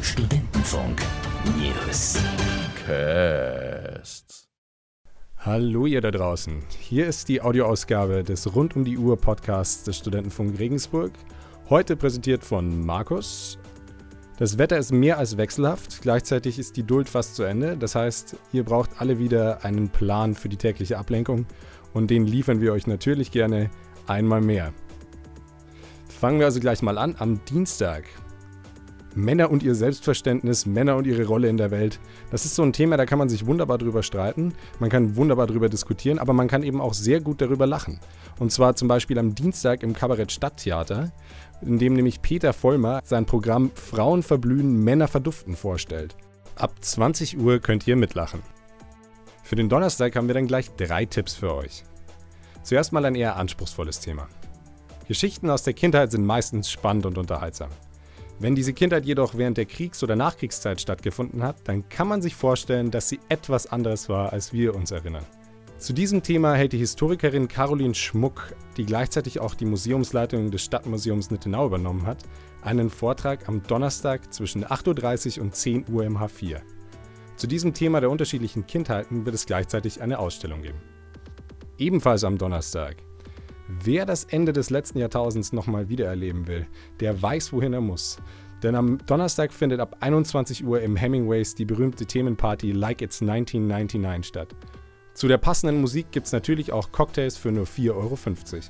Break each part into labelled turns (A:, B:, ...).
A: Studentenfunk News.
B: Cast. Hallo ihr da draußen. Hier ist die Audioausgabe des Rund um die Uhr Podcasts des Studentenfunk Regensburg. Heute präsentiert von Markus. Das Wetter ist mehr als wechselhaft. Gleichzeitig ist die Duld fast zu Ende. Das heißt, ihr braucht alle wieder einen Plan für die tägliche Ablenkung. Und den liefern wir euch natürlich gerne einmal mehr. Fangen wir also gleich mal an am Dienstag. Männer und ihr Selbstverständnis, Männer und ihre Rolle in der Welt. Das ist so ein Thema, da kann man sich wunderbar drüber streiten, man kann wunderbar drüber diskutieren, aber man kann eben auch sehr gut darüber lachen. Und zwar zum Beispiel am Dienstag im Kabarett Stadttheater, in dem nämlich Peter Vollmer sein Programm Frauen verblühen, Männer verduften vorstellt. Ab 20 Uhr könnt ihr mitlachen. Für den Donnerstag haben wir dann gleich 3 Tipps für euch. Zuerst mal ein eher anspruchsvolles Thema. Geschichten aus der Kindheit sind meistens spannend und unterhaltsam. Wenn diese Kindheit jedoch während der Kriegs- oder Nachkriegszeit stattgefunden hat, dann kann man sich vorstellen, dass sie etwas anderes war, als wir uns erinnern. Zu diesem Thema hält die Historikerin Caroline Schmuck, die gleichzeitig auch die Museumsleitung des Stadtmuseums Nittenau übernommen hat, einen Vortrag am Donnerstag zwischen 8.30 Uhr und 10 Uhr im H4. Zu diesem Thema der unterschiedlichen Kindheiten wird es gleichzeitig eine Ausstellung geben. Ebenfalls am Donnerstag. Wer das Ende des letzten Jahrtausends nochmal wiedererleben will, der weiß, wohin er muss. Denn am Donnerstag findet ab 21 Uhr im Hemingways die berühmte Themenparty Like It's 1999 statt. Zu der passenden Musik gibt es natürlich auch Cocktails für nur 4,50 €.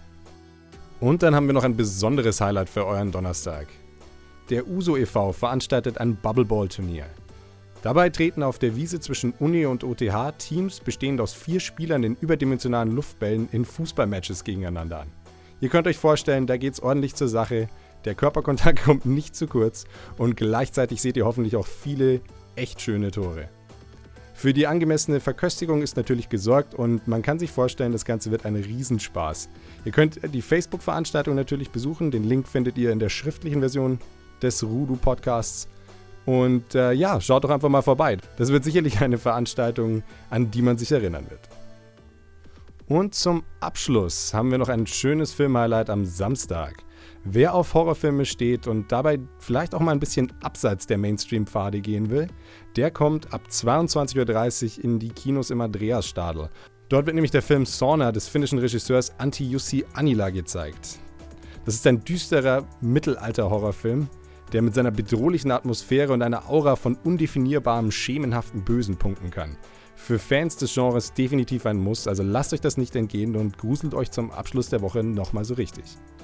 B: Und dann haben wir noch ein besonderes Highlight für euren Donnerstag. Der USO e.V. veranstaltet ein Bubbleball-Turnier. Dabei treten auf der Wiese zwischen Uni und OTH Teams bestehend aus 4 Spielern in überdimensionalen Luftbällen in Fußballmatches gegeneinander an. Ihr könnt euch vorstellen, da geht's ordentlich zur Sache, der Körperkontakt kommt nicht zu kurz und gleichzeitig seht ihr hoffentlich auch viele echt schöne Tore. Für die angemessene Verköstigung ist natürlich gesorgt und man kann sich vorstellen, das Ganze wird ein Riesenspaß. Ihr könnt die Facebook-Veranstaltung natürlich besuchen, den Link findet ihr in der schriftlichen Version des Rudu-Podcasts. Und schaut doch einfach mal vorbei. Das wird sicherlich eine Veranstaltung, an die man sich erinnern wird. Und zum Abschluss haben wir noch ein schönes Filmhighlight am Samstag. Wer auf Horrorfilme steht und dabei vielleicht auch mal ein bisschen abseits der Mainstream-Pfade gehen will, der kommt ab 22.30 Uhr in die Kinos im Andreasstadl. Dort wird nämlich der Film Sauna des finnischen Regisseurs Antti Jussi Anila gezeigt. Das ist ein düsterer Mittelalter-Horrorfilm, der mit seiner bedrohlichen Atmosphäre und einer Aura von undefinierbarem, schemenhaften Bösen punkten kann. Für Fans des Genres definitiv ein Muss, also lasst euch das nicht entgehen und gruselt euch zum Abschluss der Woche nochmal so richtig.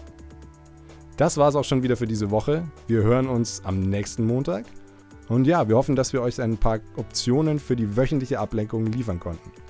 B: Das war's auch schon wieder für diese Woche. Wir hören uns am nächsten Montag. Und ja, wir hoffen, dass wir euch ein paar Optionen für die wöchentliche Ablenkung liefern konnten.